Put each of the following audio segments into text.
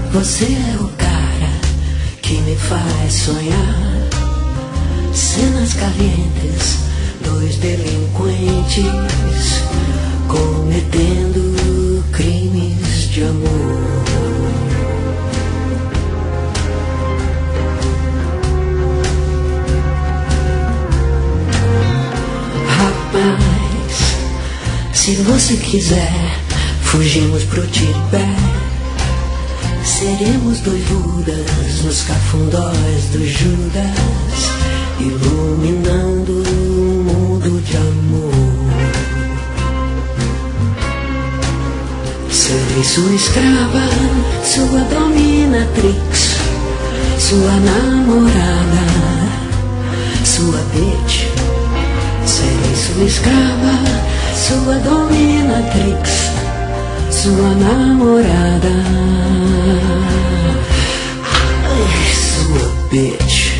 Você é o cara que me faz sonhar. Cenas calientes, dois delinquentes cometendo crimes de amor. Rapaz, se você quiser, fugimos pro Tibete. Seremos dois Budas nos cafundós do Judas, iluminando um mundo de amor. Serei sua escrava, sua dominatrix, sua namorada, sua bitch. Serei sua escrava, sua dominatrix, sua namorada, sua bitch.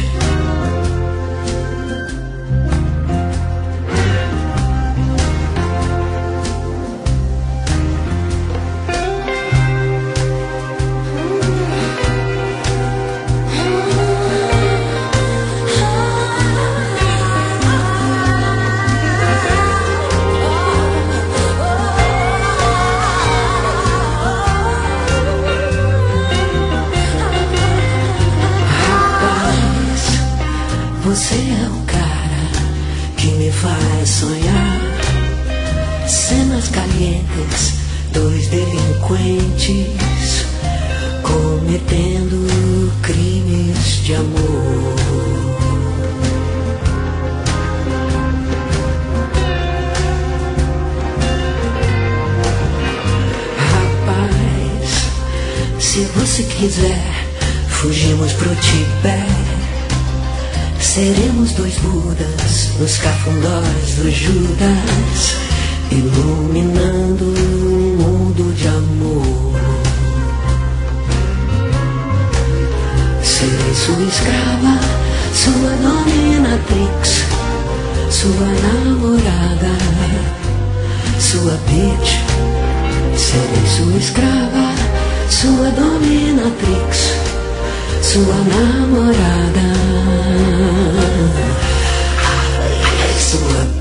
Você é o cara que me faz sonhar. Cenas calientes, dois delinquentes cometendo crimes de amor. Rapaz, se você quiser, fugimos pro Tibete. Seremos dois Budas nos cafundós do Judas, iluminando um mundo de amor. Serei sua escrava, sua dominatrix, sua namorada, sua bitch. Serei sua escrava, sua dominatrix, sua namorada, sua